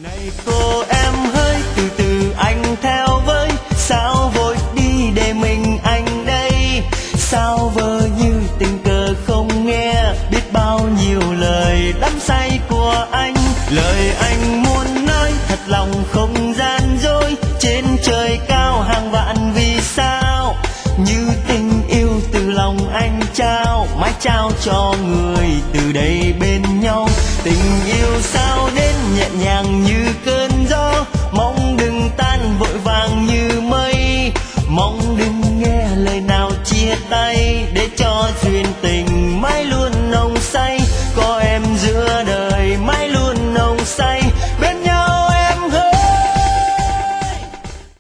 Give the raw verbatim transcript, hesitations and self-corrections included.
Này cô em hỡi, từ từ anh theo với, sao vội đi để mình anh đây? Sao vờ như tình cờ không nghe, biết bao nhiêu lời đắm say của anh. Lời anh muốn nói thật lòng không gian dối, trên trời cao hàng vạn vì sao. Như tình yêu từ lòng anh trao, mãi trao cho người từ đây bên nhau. Tình yêu sao đến nhẹ nhàng như cơn gió,